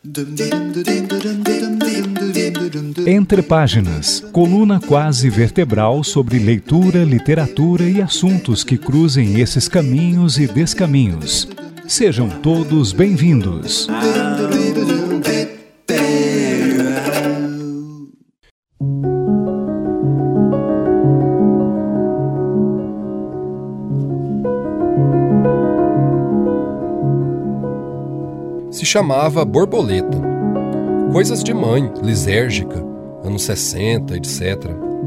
Entre Páginas, coluna quase vertebral sobre leitura, literatura e assuntos que cruzem esses caminhos e descaminhos. Sejam todos bem-vindos. Se chamava Borboleta. Coisas de mãe, lisérgica, anos 60, etc.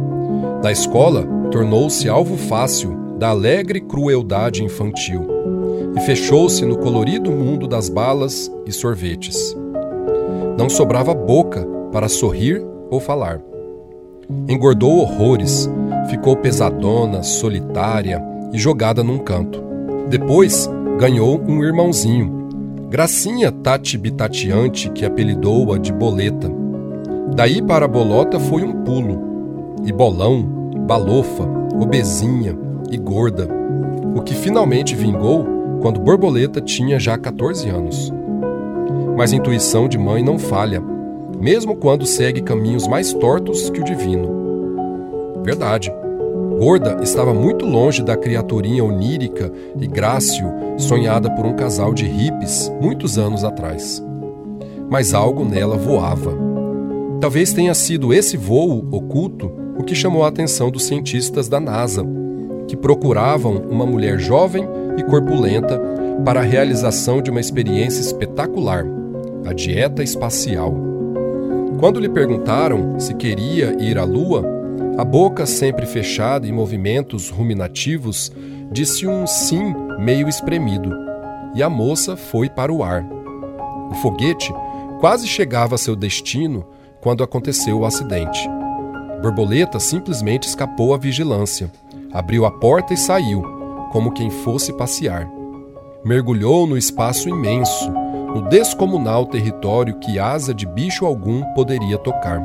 Da escola, tornou-se alvo fácil da alegre crueldade infantil e fechou-se no colorido mundo das balas e sorvetes. Não sobrava boca para sorrir ou falar. Engordou horrores, ficou pesadona, solitária e jogada num canto. Depois, ganhou um irmãozinho, gracinha tati-bitateante que apelidou-a de Boleta. Daí para a bolota foi um pulo, e bolão, balofa, obesinha e gorda, o que finalmente vingou quando Borboleta tinha já 14 anos. Mas a intuição de mãe não falha, mesmo quando segue caminhos mais tortos que o divino. Verdade. Gorda estava muito longe da criaturinha onírica e grácil sonhada por um casal de hippies muitos anos atrás. Mas algo nela voava. Talvez tenha sido esse voo oculto o que chamou a atenção dos cientistas da NASA, que procuravam uma mulher jovem e corpulenta para a realização de uma experiência espetacular, a dieta espacial. Quando lhe perguntaram se queria ir à Lua, a boca sempre fechada em movimentos ruminativos, disse um sim meio espremido, e a moça foi para o ar. O foguete quase chegava a seu destino quando aconteceu o acidente. Borboleta simplesmente escapou à vigilância, abriu a porta e saiu, como quem fosse passear. Mergulhou no espaço imenso, no descomunal território que asa de bicho algum poderia tocar.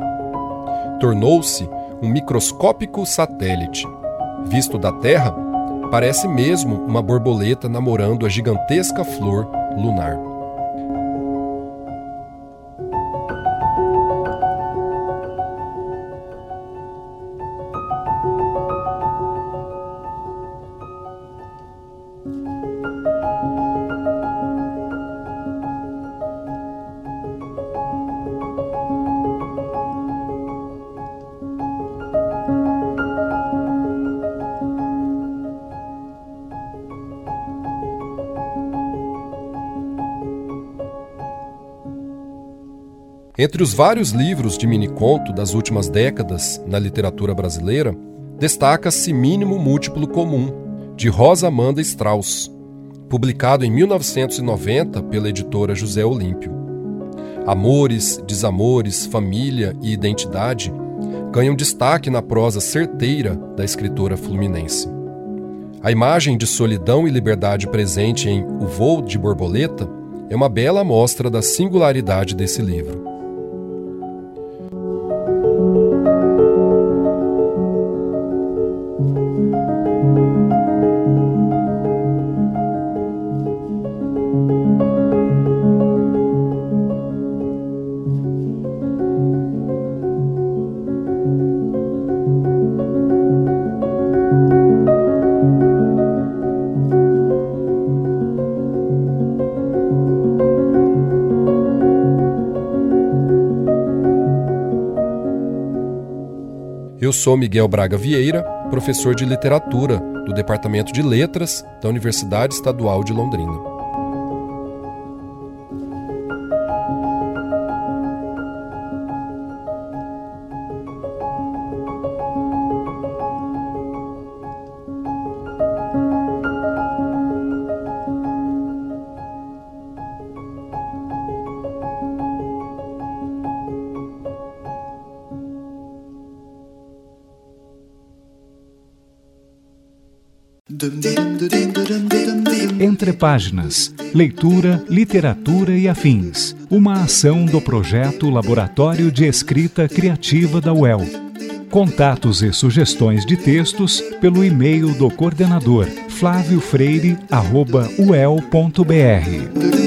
Tornou-se um microscópico satélite. Visto da Terra, parece mesmo uma borboleta namorando a gigantesca flor lunar. Entre os vários livros de miniconto das últimas décadas na literatura brasileira, destaca-se Mínimo Múltiplo Comum, de Rosa Amanda Strauss, publicado em 1990 pela editora José Olímpio. Amores, desamores, família e identidade ganham destaque na prosa certeira da escritora fluminense. A imagem de solidão e liberdade presente em O Voo de Borboleta é uma bela amostra da singularidade desse livro. Eu sou Miguel Braga Vieira, professor de literatura do Departamento de Letras da Universidade Estadual de Londrina. Entre Páginas, leitura, literatura e afins. Uma ação do projeto Laboratório de Escrita Criativa da UEL. Contatos e sugestões de textos pelo e-mail do coordenador flaviofreire@uel.br.